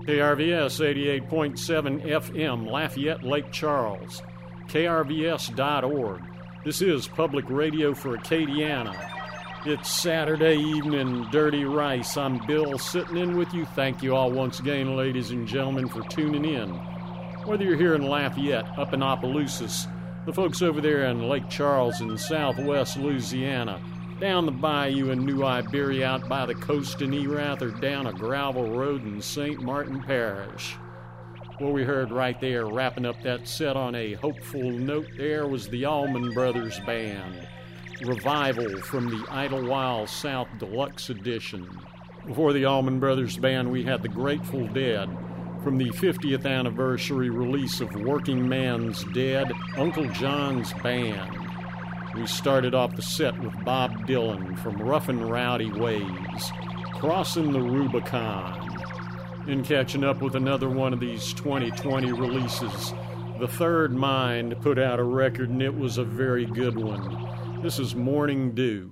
KRVS 88.7 FM, Lafayette, Lake Charles. KRVS.org. This is Public Radio for Acadiana. It's Saturday evening, Dirty Rice. I'm Bill sitting in with you. Thank you all once again, ladies and gentlemen, for tuning in. Whether you're here in Lafayette, up in Opelousas, the folks over there in Lake Charles in southwest Louisiana, down the bayou in New Iberia, out by the coast in Erath, or down a gravel road in St. Martin Parish. What we heard right there, wrapping up that set on a hopeful note there, was the Allman Brothers Band. Revival from the Idlewild South Deluxe Edition. Before the Allman Brothers Band, we had the Grateful Dead from the 50th anniversary release of Working Man's Dead, Uncle John's Band. We started off the set with Bob Dylan from Roughin' Rowdy Ways, Crossing the Rubicon. And catching up with another one of these 2020 releases, The Third Mind put out a record, and it was a very good one. This is Morning Dew.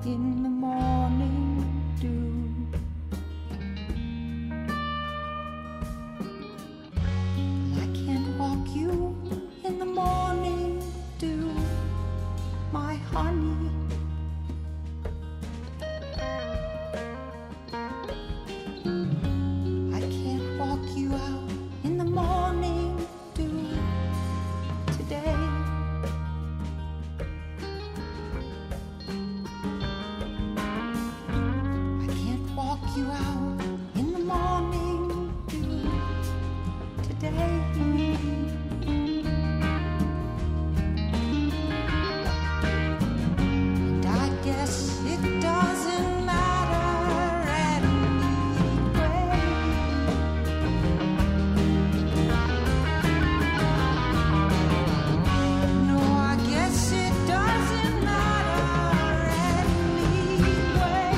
in the morning dew. I can't walk you in the morning dew, my honey. I can't walk you out in the morning dew today. I can't walk you out in the morning dew today. And I guess it doesn't matter anyway. No, I guess it doesn't matter anyway.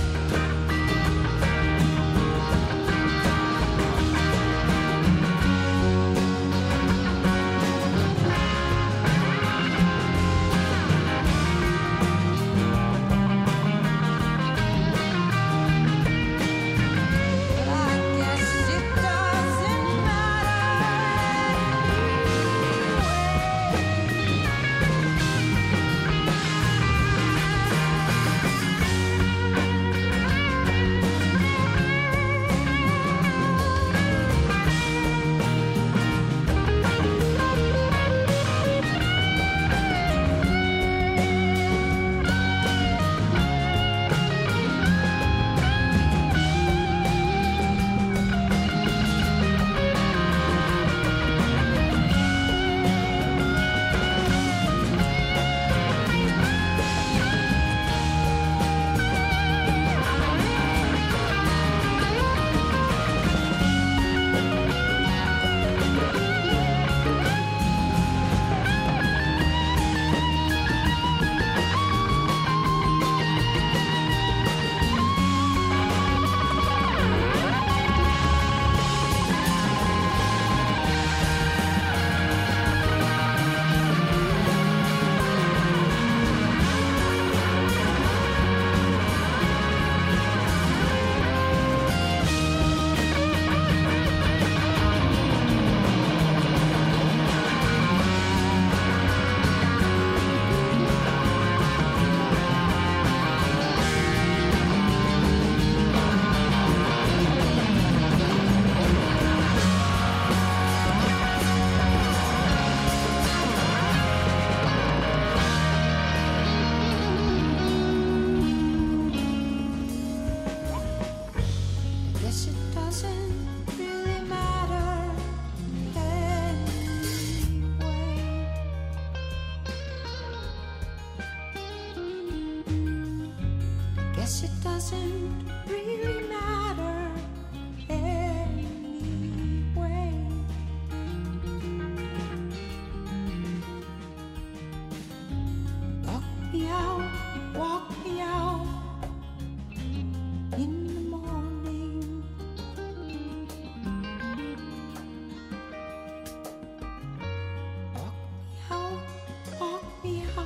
But I guess it doesn't matter Guess it doesn't really matter anyway. Guess it doesn't really matter anyway. Walk me out in the morning. Walk me out.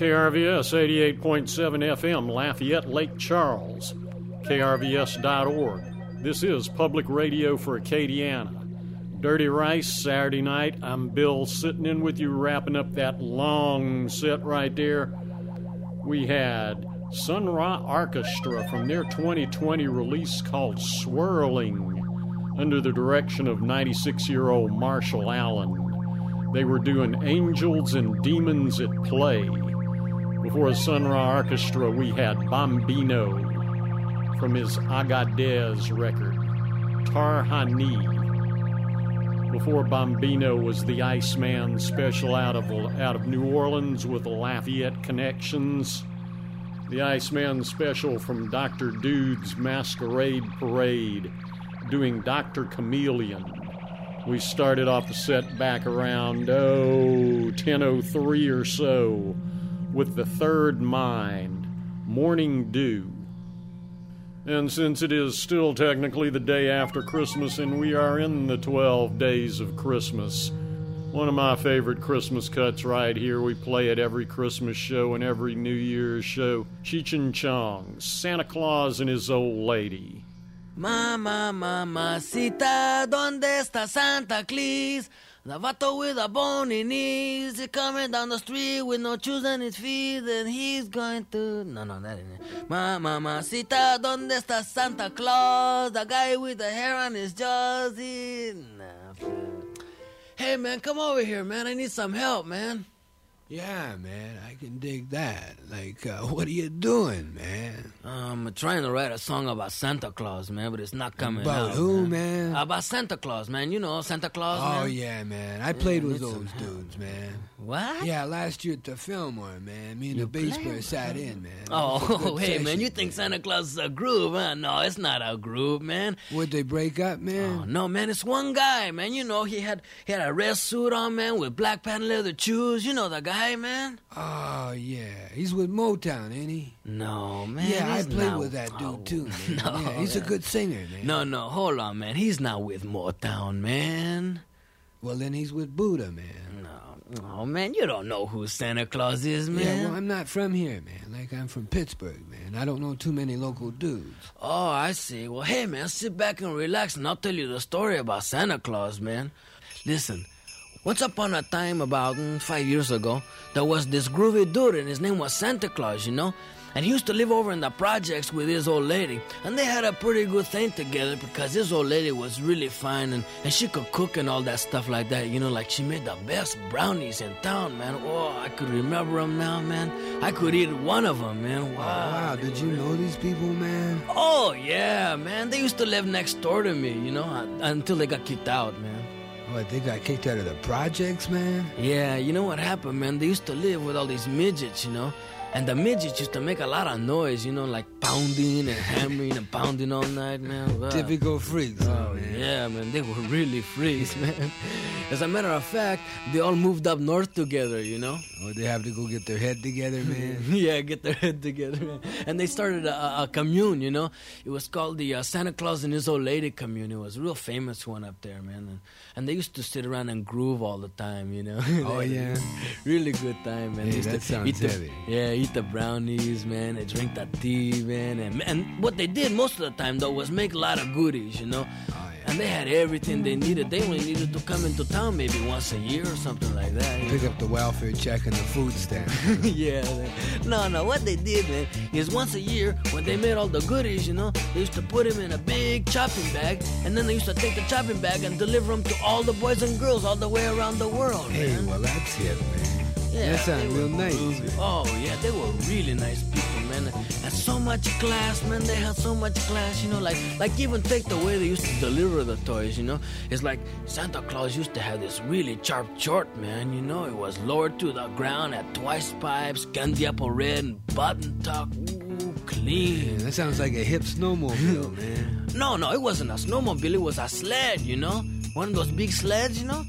KRVS 88.7 FM, Lafayette, Lake Charles. KRVS.org. This is Public Radio for Acadiana. Dirty Rice, Saturday night. I'm Bill, sitting in with you, wrapping up that long set right there. We had Sun Ra Orchestra from their 2020 release called Swirling, under the direction of 96-year-old Marshall Allen. They were doing Angels and Demons at Play. Before the Sun Ra Orchestra, we had Bambino from his Agadez record, Tarhani. Before Bambino was the Iceman special out of New Orleans with Lafayette connections. The Iceman special from Dr. Dude's Masquerade Parade, doing Dr. Chameleon. We started off the set back around, 10:03 or so, with The Third Mind, Morning Dew. And since it is still technically the day after Christmas and we are in the 12 days of Christmas, one of my favorite Christmas cuts right here, we play at every Christmas show and every New Year's show, Cheech and Chong's Santa Claus and His Old Lady. Mama, mamacita, ¿dónde está Santa Claus? The vato with the bony knees, he's coming down the street with no shoes on his feet, and he's going to... No, that ain't it. Mamacita, ¿dónde está Santa Claus? The guy with the hair on his jaws, Hey, man, come over here, man. I need some help, man. Yeah, man, I can dig that. Like, what are you doing, man? I'm trying to write a song about Santa Claus, man, but it's not coming out. About who, man? About Santa Claus, man. You know, Santa Claus, Oh, man. yeah, man. I played with those dudes, man. What? Yeah, last year at the Fillmore, man. Me and the bass player sat in, man. Oh, hey, session, man, you think Santa Claus is a group, huh? No, it's not a group, man. Would they break up, man? Oh, no, man, it's one guy, man. You know, he had a red suit on, man, with black patent leather shoes. You know the guy, man? Oh, yeah. He's with Motown, ain't he? No, man. Yeah, I he's played not- with that dude, too, man. No, yeah, he's a good singer, man. No, hold on, man. He's not with Motown, man. Well, then he's with Buddha, man. Oh, man, you don't know who Santa Claus is, man. Yeah, well, I'm not from here, man. Like, I'm from Pittsburgh, man. I don't know too many local dudes. Oh, I see. Well, hey, man, sit back and relax, and I'll tell you the story about Santa Claus, man. Listen, once upon a time, about 5 years ago, there was this groovy dude, and his name was Santa Claus, you know? And he used to live over in the projects with his old lady. And they had a pretty good thing together because his old lady was really fine, and she could cook and all that stuff like that. You know, like she made the best brownies in town, man. Oh, I could remember them now, man. I could eat one of them, man. Wow, did you know these people, man? Oh, yeah, man. They used to live next door to me, you know, until they got kicked out, man. What, they got kicked out of the projects, man? Yeah, you know what happened, man? They used to live with all these midgets, you know? And the midgets used to make a lot of noise, you know, like pounding and hammering and pounding all night, man. Wow. Typical freaks, Oh, man. yeah, man. They were really freaks, man. As a matter of fact, they all moved up north together, you know? Oh, they have to go get their head together, man. Yeah, get their head together, man. And they started a commune, you know? It was called the Santa Claus and His Old Lady commune. It was a real famous one up there, man. And they used to sit around and groove all the time, you know? Oh, yeah? Really good time, man. Hey, They used that to sounds eat the- heavy. Yeah, eat the brownies, man. They drink the tea, man. And what they did most of the time, though, was make a lot of goodies, you know? Oh, yeah. And they had everything they needed. They only needed to come into town maybe once a year or something like that. you Pick up the welfare check and the food stamp. yeah. No. What they did, man, is once a year, when they made all the goodies, you know, they used to put them in a big chopping bag, and then they used to take the chopping bag and deliver them to all the boys and girls all the way around the world, Hey, man. well, that's it, man. Yeah, that sounds they were real nice. groovy. Oh, yeah, they were really nice people, man. And so much class, man. They had so much class, you know, like even take the way they used to deliver the toys, you know. It's like Santa Claus used to have this really sharp short, man, you know. It was lowered to the ground, had twice pipes, candy apple red, and button tuck. Ooh, clean. Yeah, that sounds like a hip snowmobile, man. No, it wasn't a snowmobile. It was a sled, you know. One of those big sleds, you know.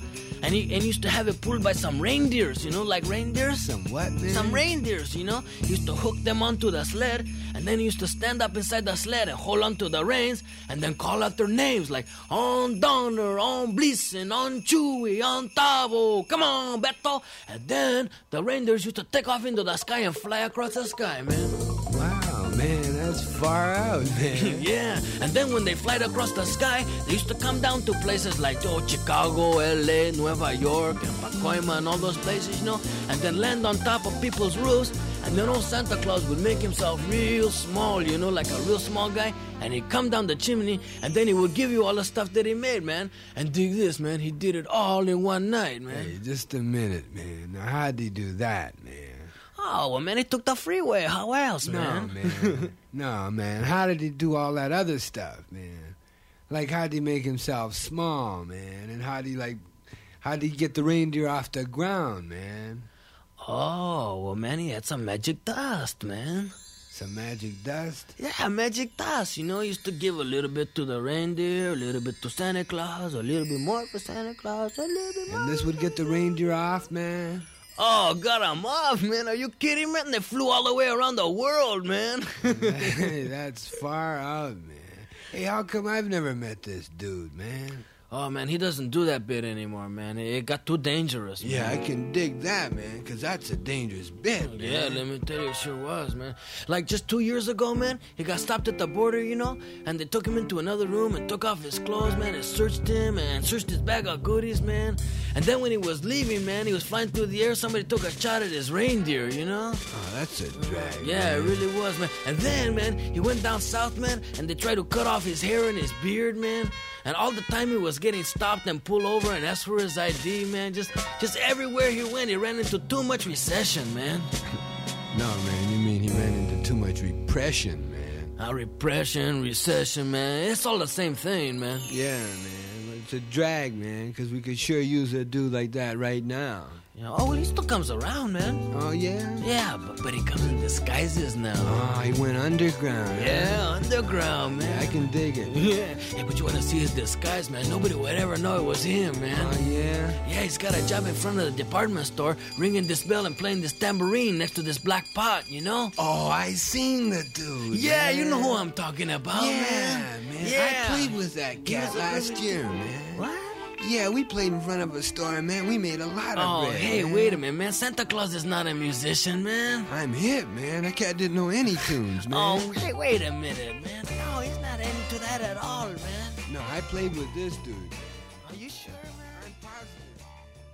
And he used to have it pulled by some reindeers, like reindeers. Some what, man? Some reindeers, He used to hook them onto the sled, and then he used to stand up inside the sled and hold onto the reins, and then call out their names like on Donner, on Blitzen, on Chewy, on Tavo, come on, Beto. And then the reindeers used to take off into the sky and fly across the sky, man. Wow, man, that's far out, man. Yeah, and then when they flied across the sky, they used to come down to places like Chicago, L.A., Nueva York, and Pacoima, and all those places, and then land on top of people's roofs, and then old Santa Claus would make himself real small, like a real small guy, and he'd come down the chimney, and then he would give you all the stuff that he made, man. And dig this, man, he did it all in one night, man. Hey, just a minute, man. Now, how'd he do that, man? Oh, well, man, he took the freeway. How else, man? No, man. No, man. How did he do all that other stuff, man? Like, how'd he make himself small, man? And how'd he get the reindeer off the ground, man? Oh, well, man, he had some magic dust, man. Some magic dust? Yeah, magic dust. He used to give a little bit to the reindeer, a little bit to Santa Claus, a little bit more for Santa Claus, a little bit more. And this would get the reindeer off, man? Oh, got him off, man. Are you kidding, man? They flew all the way around the world, man. Hey, that's far out, man. Hey, how come I've never met this dude, man? Oh, man, he doesn't do that bit anymore, man. It got too dangerous, man. Yeah, I can dig that, man, because that's a dangerous bit, man. Yeah, let me tell you, it sure was, man. Like, just 2 years ago, man, he got stopped at the border, and they took him into another room and took off his clothes, man, and searched him and searched his bag of goodies, man. And then when he was leaving, man, he was flying through the air, somebody took a shot at his reindeer, Oh, that's a drag, Yeah, man. it really was, man. And then, man, he went down south, man, and they tried to cut off his hair and his beard, man. And all the time he was getting stopped and pulled over and asked for his ID, man. Just everywhere he went, he ran into too much recession, man. No, man, you mean he ran into too much repression, man. Repression, recession, man. It's all the same thing, man. Yeah, man. It's a drag, man, because we could sure use a dude like that right now. Oh, well, he still comes around, man. Oh, yeah? Yeah, but he comes in disguises now. Oh, he went underground. Yeah, underground, man. Yeah, I can dig it. Yeah. Hey, but you want to see his disguise, man? Nobody would ever know it was him, man. Oh, yeah? Yeah, he's got a job in front of the department store, ringing this bell and playing this tambourine next to this black pot, Oh, I seen the dude. Yeah, man. you know who I'm talking about, man. Man. Yeah. I played with that cat last year, man. What? Yeah, we played in front of a store, man. We made a lot of Oh, bread, hey, man. wait a minute, man. Santa Claus is not a musician, man. I'm hip, man. That cat didn't know any tunes, man. Oh, hey, wait a minute, man. No, he's not into that at all, man. No, I played with this dude. Are you sure, man? I'm positive.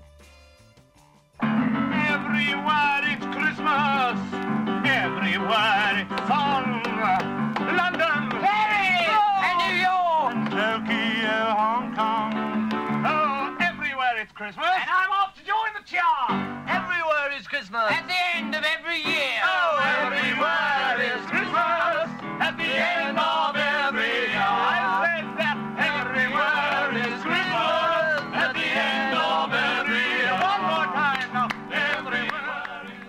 Everywhere it's Christmas, everywhere it's fun. London, Paris, and New York, Tokyo, Hong Kong. Oh, everywhere it's Christmas. And I'm off to join the chart. Everywhere is Christmas. At the end of every year. Oh, everywhere is Christmas. At the end of every year. I said that everywhere is Christmas. At the end of every year. One more time now. Everywhere is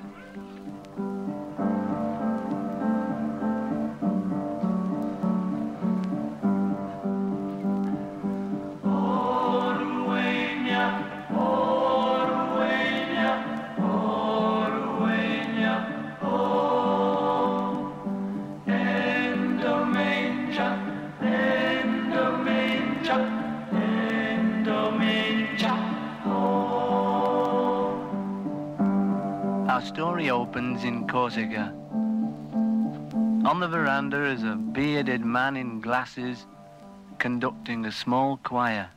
Our story opens in Corsica. On the veranda is a bearded man in glasses conducting a small choir.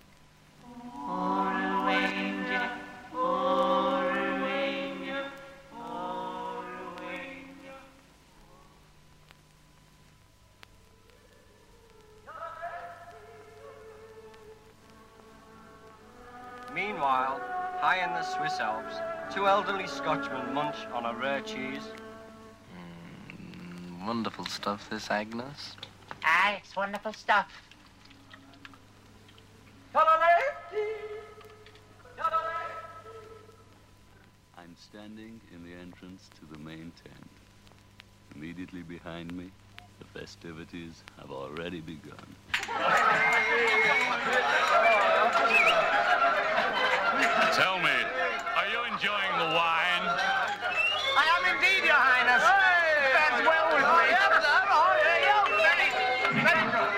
Meanwhile, high in the Swiss Alps, two elderly Scotchmen munch on a rare cheese. Wonderful stuff, this, Agnes. Ah, it's wonderful stuff. I'm standing in the entrance to the main tent. Immediately behind me, the festivities have already begun. Tell me, are you enjoying the wine? I am indeed, Your Highness. That's well with me. Very good.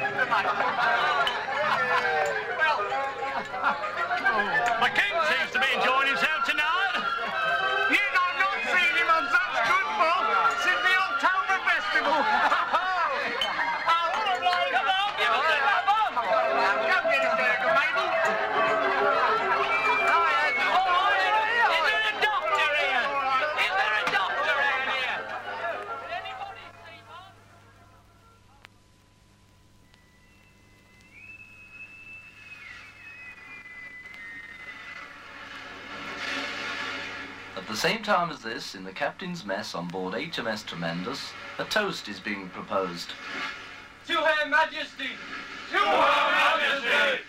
The king seems to be enjoying himself tonight. You have not seen him on such good bull since the October Festival. Come get his burger, baby. At the same time as this, in the captain's mess on board HMS Tremendous, a toast is being proposed. To Her Majesty! To Her Majesty!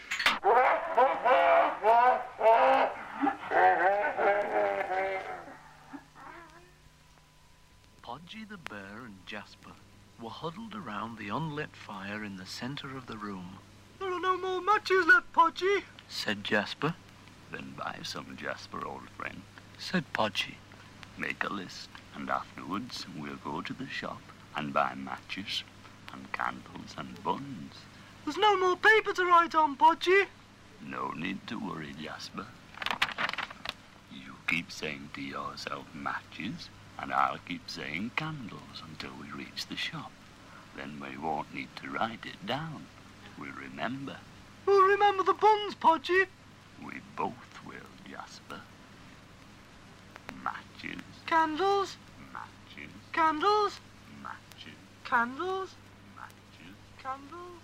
Podgy the bear and Jasper were huddled around the unlit fire in the center of the room. There are no more matches left, Podgy, said Jasper. Then buy some, Jasper, old friend. Said Podgy. Make a list, and afterwards we'll go to the shop and buy matches and candles and buns. There's no more paper to write on, Podgy. No need to worry, Jasper. You keep saying to yourself matches, and I'll keep saying candles until we reach the shop. Then we won't need to write it down. We'll remember. We'll remember the buns, Podgy. We both will, Jasper. Matches, Candles, matches, candles, matches, candles, matches. candles.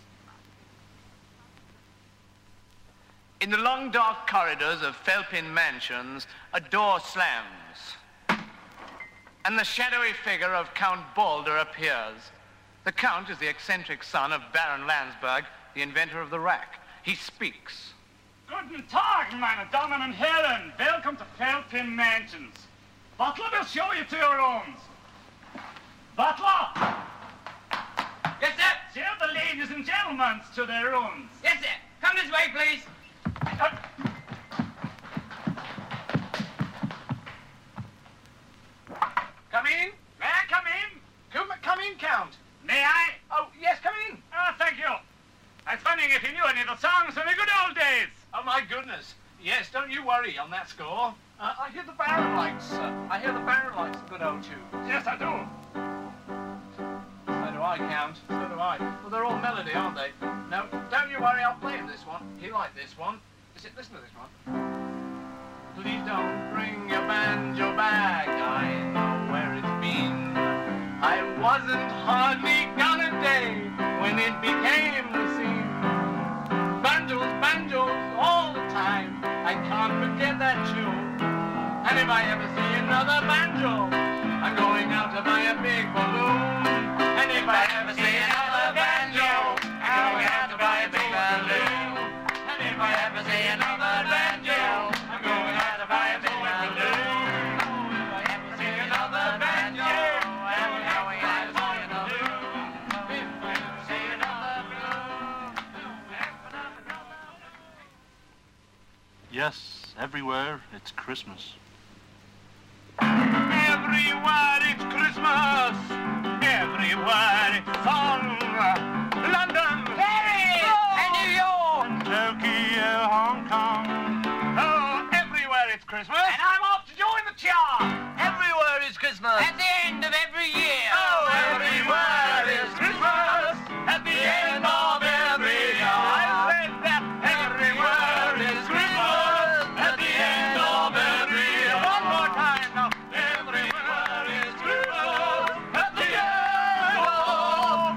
In the long dark corridors of Felpin Mansions, a door slams, and the shadowy figure of Count Balder appears. The Count is the eccentric son of Baron Landsberg, the inventor of the rack. He speaks. Guten Tag, meine Damen und Herren. Welcome to Felpin Mansions. Butler will show you to your rooms. Butler! Yes, sir. Show the ladies and gentlemen to their rooms. Yes, sir. Come this way, please. Come in. May I come in? Come in, Count. May I? Oh, yes, come in. Thank you. I was wondering if you knew any of the songs from the good old days. Oh, my goodness. Yes, don't you worry on that score. I hear the Baron likes a good old tune. Yes, I do. So do I, Count. So do I. Well, they're all melody, aren't they? No, don't you worry, I'll play him this one. He liked this one. Listen to this one. Please don't bring your banjo back. I know where it's been. I wasn't hardly gone a day when it became the scene. Banjos, banjos, all the time. I can't forget that tune. And if I ever see another banjo, I'm going out to buy a big balloon. And if I ever see another banjo, I'm going out to buy a big balloon. And if I ever see another banjo, I'm going out to buy a big balloon. If I ever see another banjo, I'm going out to buy a big balloon. If I ever see another balloon. Yes, everywhere it's Christmas. Everywhere it's Christmas. Everywhere it's song. London, Paris, and New York, Tokyo, Hong Kong. Oh, everywhere it's Christmas. And I'm off to join the chart. Everywhere is Christmas. At the end of every year. Oh, everywhere is Christmas. At the end of every year. I said that everywhere is Christmas. At the end of every year. One more time now. Everywhere is Christmas. At the end of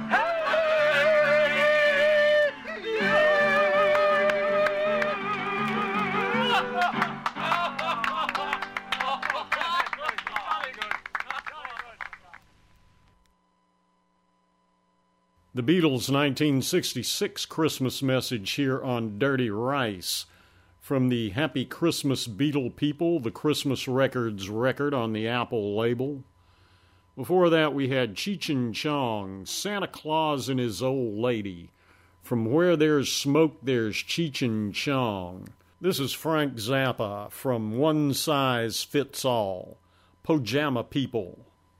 The Beatles' 1966 Christmas message here on Dirty Rice. From the Happy Christmas Beatle People, the Christmas Records record on the Apple label. Before that, we had Cheech and Chong, Santa Claus and His Old Lady. From Where There's Smoke, There's Cheech and Chong. This is Frank Zappa from One Size Fits All, Pajama People.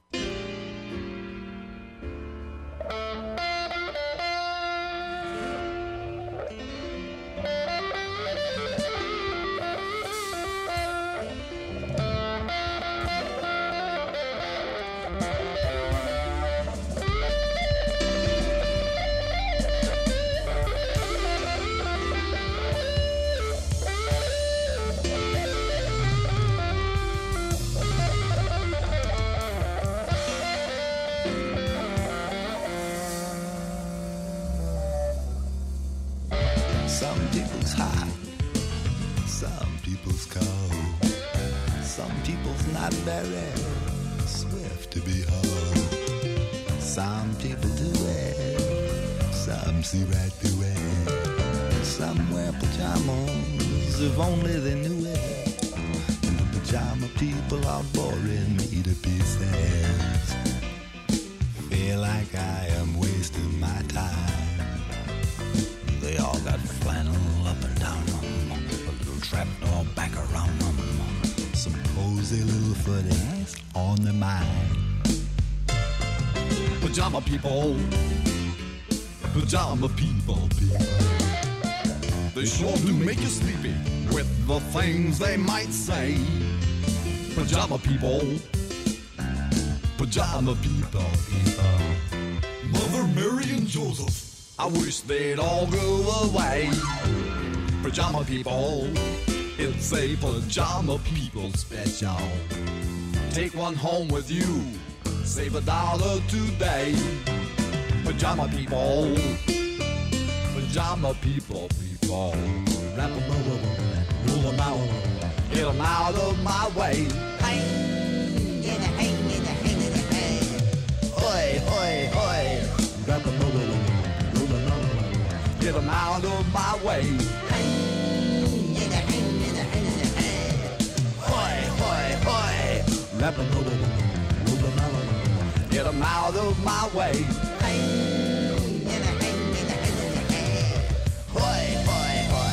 Some people's hot, some people's cold, some people's not very swift to behold. Some people do it, some see right through it. Some wear pajamas if only they knew it. The pajama people are boring me to pieces. Feel like I am wasting my time. They all got flannel up and down them, a little trapdoor back around them, some cozy little footies on their mind. Pajama people, pajama people, people. They sure do make you sleepy with the things they might say. Pajama people, pajama people, people. Mother Mary and Joseph, I wish they'd all go away. Pajama people, it's a pajama people special. Take one home with you, save $1 today. Pajama people, pajama people, people. Wrap 'em over, roll 'em out, get 'em out of my way. Hoi, hoi, hoi. Wrap 'em over, get 'em out of my way. Hoi, hoi, hoi. Wrap 'em over, roll 'em out, get 'em out of my way. Hoi, hoi, hoi.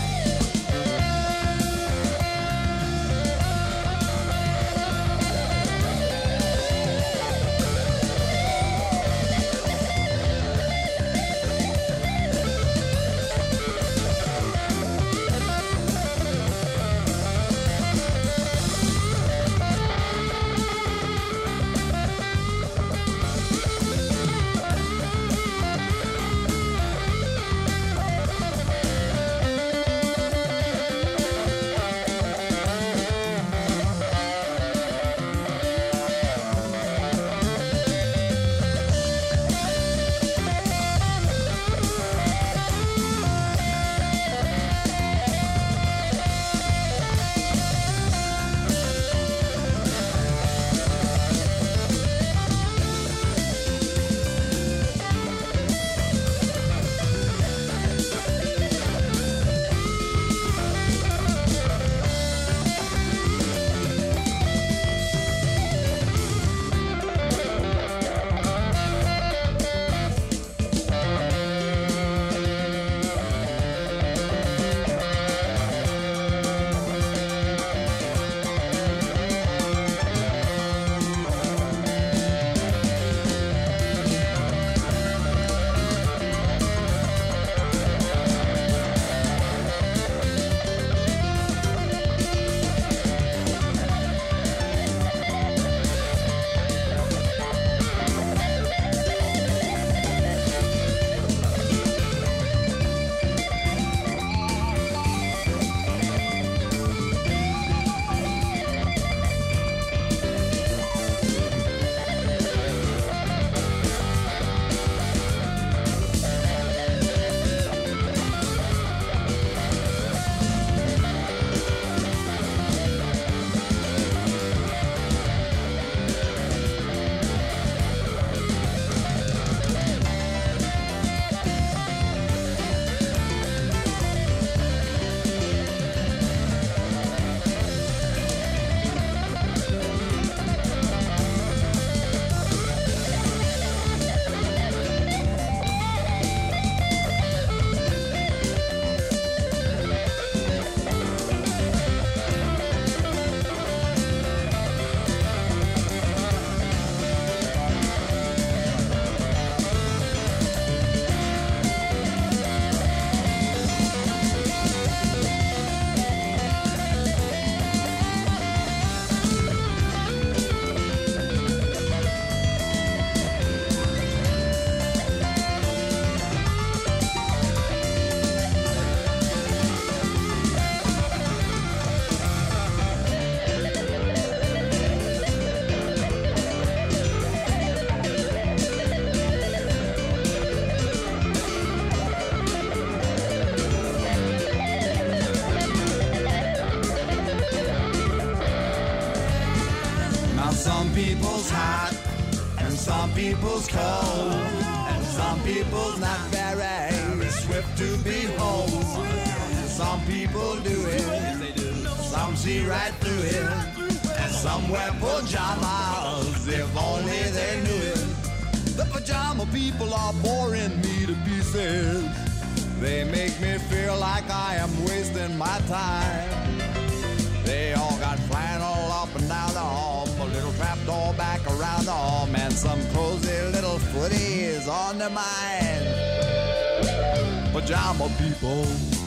people's hot, and some people's cold, and some people's not very swift to behold. Some people do it, some see right through it, and some wear pajamas, if only they knew it. The pajama people are boring me to pieces. They make me feel like I am wasting my time. They all got flannel up and down the hall, a little trapdoor back around the arm, and some cozy little footies on their mind. Pajama people,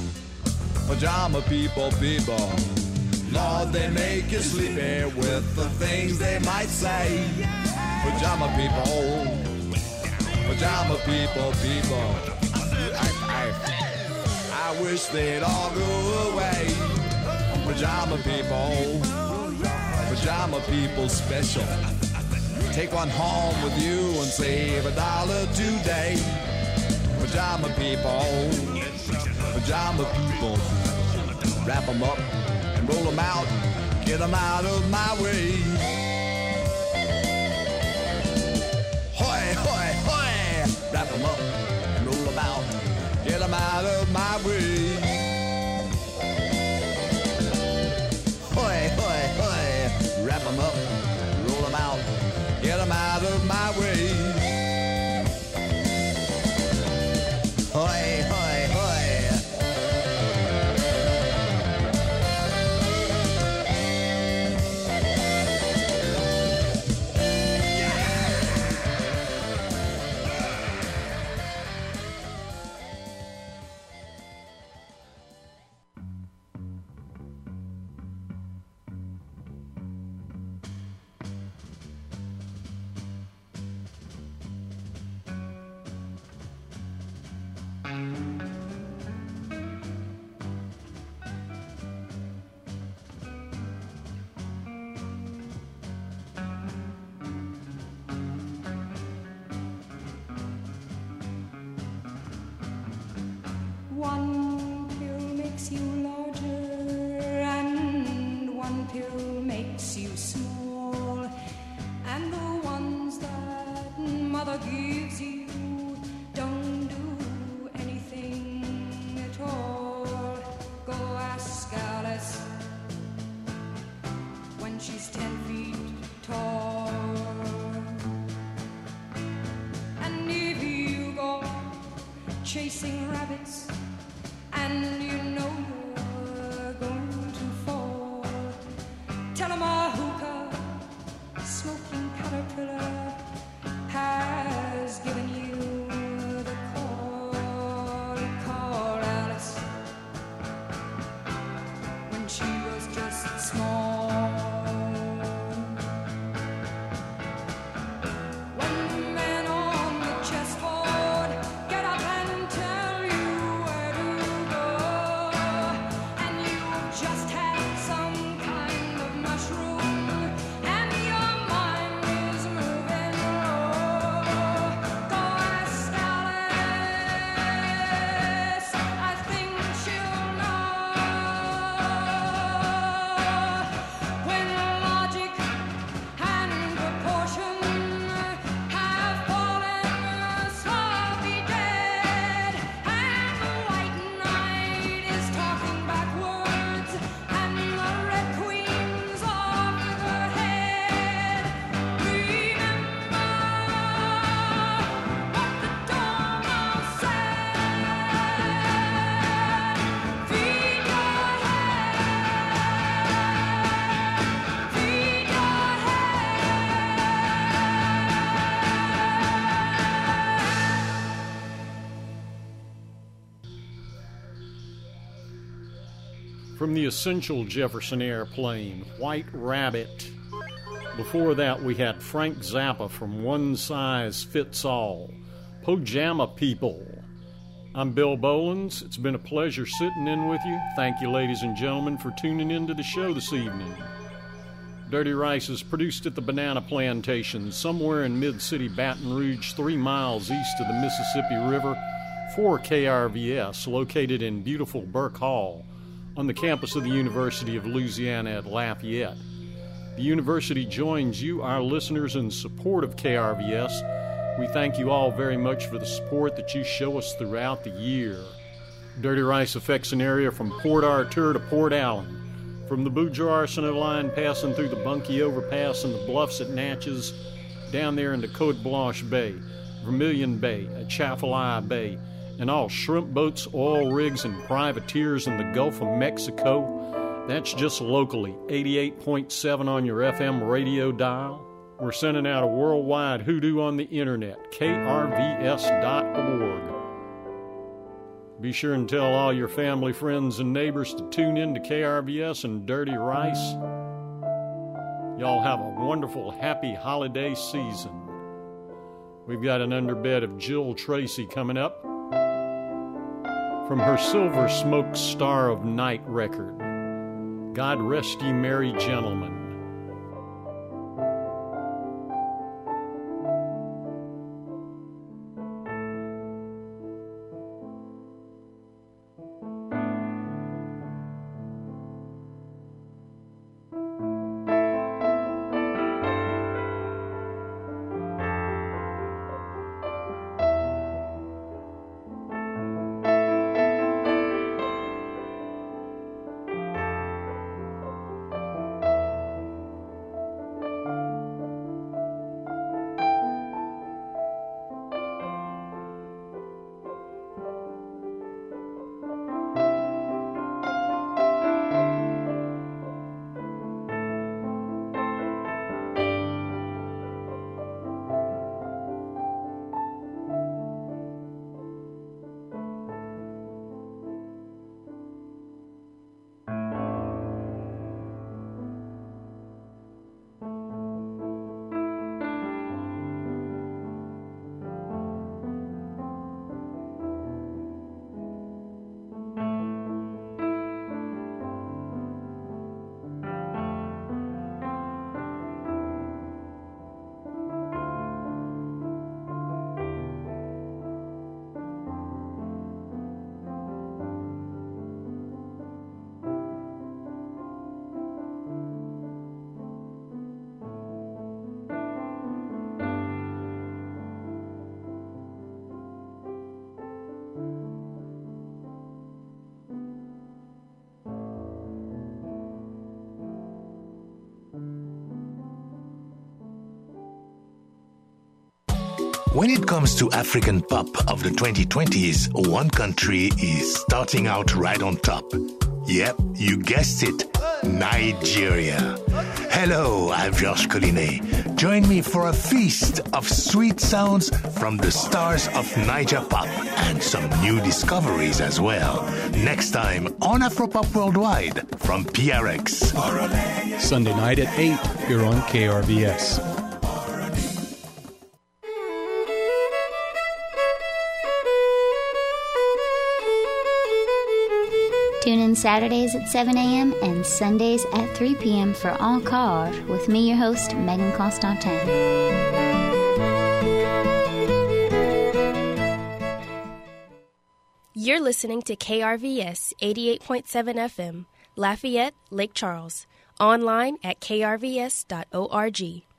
people. Lord, they make you sleepy with the things they might say. Pajama people, people. I wish they'd all go away. Pajama people special. Take one home with you and save $1 today. Pajama people. Wrap them up and roll them out. Get them out of my way. Hoy, hoy, hoy. Wrap them up and roll them out. Get them out of my way. Hoy, hoy, hoy. Wrap them up, roll them out. Get them out of my way. Hoy, hoy, hoy. One pill makes you larger, and one pill makes you small, and the ones that mother gives you don't do anything at all. Go ask Alice when she's 10 feet tall. And if you go chasing rabbits and you know you're going to fall, tell 'em a hookah smoking caterpillar has given you the call. Call Alice when she was just small. When the man on the chessboard get up and tell you where to go, and you've just had some kind of mushroom, and your mind is moving low, go ask Alice, I think she'll know. When logic and proportion have fallen sloppy dead, and the white knight is talking backwards, and the red queen's off with her head, remember what the Dormouse said. Feed your head, feed your From the essential Jefferson Airplane, White Rabbit. Before that, we had Frank Zappa from One Size Fits All, Pajama People. I'm Bill Bolins. It's been a pleasure sitting in with you. Thank you, ladies and gentlemen, for tuning into the show this evening. Dirty Rice is produced at the Banana Plantation, somewhere in Mid-City Baton Rouge, 3 miles east of the Mississippi River, for KRVS, located in beautiful Burke Hall, on the campus of the University of Louisiana at Lafayette. The university joins you, our listeners, in support of KRVS. We thank you all very much for the support that you show us throughout the year. Dirty Rice affects an area from Port Arthur to Port Allen, from the Boudreaux-Arsenault line passing through the Bunkie Overpass and the bluffs at Natchez, down there into Côte Blanche Bay, Vermilion Bay, Atchafalaya Bay, and all shrimp boats, oil rigs, and privateers in the Gulf of Mexico. That's just locally, 88.7 on your FM radio dial. We're sending out a worldwide hoodoo on the internet, krvs.org. Be sure and tell all your family, friends, and neighbors to tune in to KRVS and Dirty Rice. Y'all have a wonderful, happy holiday season. We've got an underbed of Jill Tracy coming up from her Silver Smoke Star of Night record. God rest ye merry gentlemen. When it comes to African pop of the 2020s, one country is starting out right on top. Yep, you guessed it, Nigeria. Hello, I'm Georges Collinet. Join me for a feast of sweet sounds from the stars of Niger pop and some new discoveries as well. Next time on Afropop Worldwide from PRX. Sunday night at 8 here on KRVS. Tune in Saturdays at 7 a.m. and Sundays at 3 p.m. for Encore with me, your host, Megan Constantin. You're listening to KRVS 88.7 FM, Lafayette, Lake Charles. Online at krvs.org.